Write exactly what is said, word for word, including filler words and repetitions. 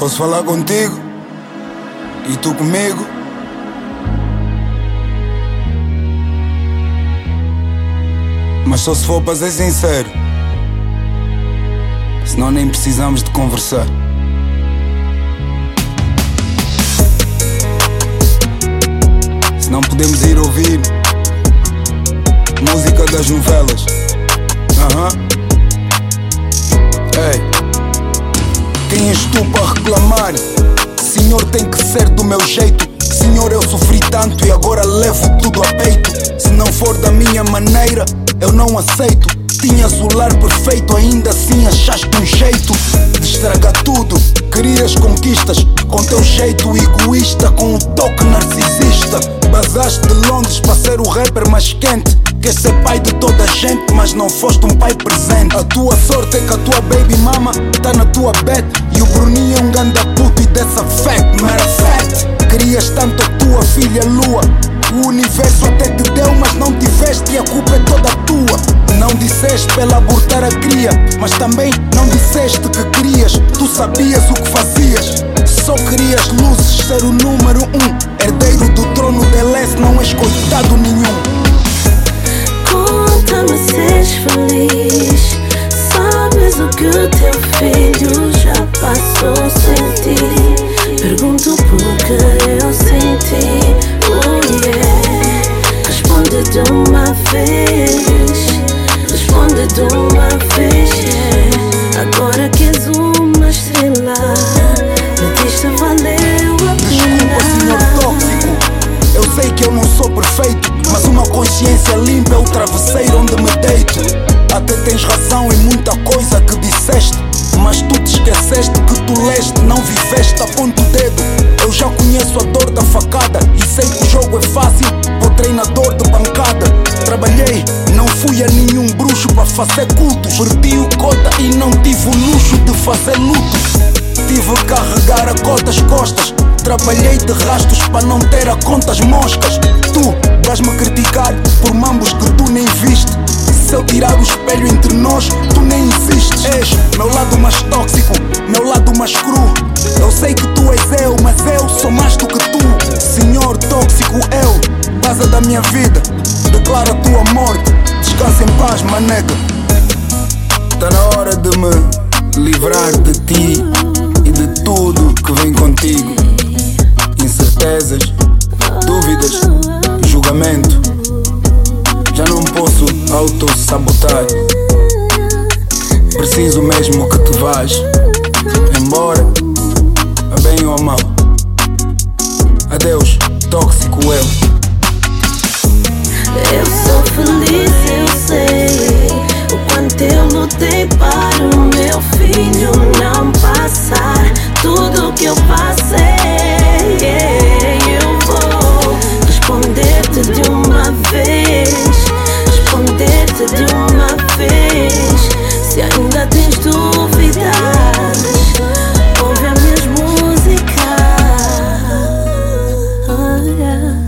Posso falar contigo e tu comigo? Mas só se for para ser sincero, senão nem precisamos de conversar. Se não podemos ir ouvir música das novelas. Aham. Ei, quem és tu para reclamar? Senhor, tem que ser do meu jeito. Senhor, eu sofri tanto e agora levo tudo a peito. Se não for da minha maneira, eu não aceito. Tinhas o lar perfeito, ainda assim achaste um jeito de estragar tudo. Querias conquistas com teu jeito egoísta, com um toque narcisista. Basaste de Londres para ser o rapper mais quente. Queres ser pai de toda a gente, mas não foste um pai presente. A tua sorte é que a tua baby mama tá na tua bed e o Bruninho é um ganda puto e dessa fact, matter of fact. Querias tanto a tua filha Lua, o universo até te deu, mas não tiveste e a culpa é toda tua. Não disseste pra ela abortar a cria, mas também não disseste que querias. Tu sabias o que fazias, só querias luzes, ser o número um, herdeiro do trono de Leste, não és coitado nenhum. Conta-me se és feliz, sabes o que o teu filho já passou sem ti. Pergunto porque eu senti, oh yeah. Responde de uma vez, responde de uma vez, yeah. Agora que és uma estrela, me diz se valeu a pena. Desculpa, senhor tóxico, eu sei que eu não sou perfeito, mas uma consciência limpa é o travesseiro onde me deito. Até tens razão em muita coisa que disseste, mas tu te esqueceste que tu leste, não viveste, aponta o dedo. Eu já conheço a dor da facada e sei que o jogo é fácil pro treinador de bancada. Trabalhei, não fui a nenhum bruxo para fazer culto. Perdi o cota e não tive o luxo de fazer luto. Tive que carregar a cota às costas. Trabalhei de rastos para não ter a contas moscas. Tu vais-me criticar por mambos que tu nem viste. Se eu tirar o espelho entre nós, tu nem existes. És meu lado mais tóxico, meu lado mais cru. Eu sei que tu és eu, mas eu sou mais do que tu. Senhor tóxico, eu, base da minha vida, declara a tua morte. Descansa em paz, manega. Tá na hora de me livrar de ti e de tudo que vem contigo. Incertezas, dúvidas, julgamento. Já não posso auto-sabotar. Preciso mesmo que te vás embora, a bem ou a mal. Adeus, tóxico eu. Eu sou feliz, eu sei o quanto eu lutei para o meu filho não passar tudo que eu passei. Yeah, eu vou responder-te de uma vez, responder-te de uma vez. Se ainda tens dúvidas, ouve as minhas músicas. Oh, yeah.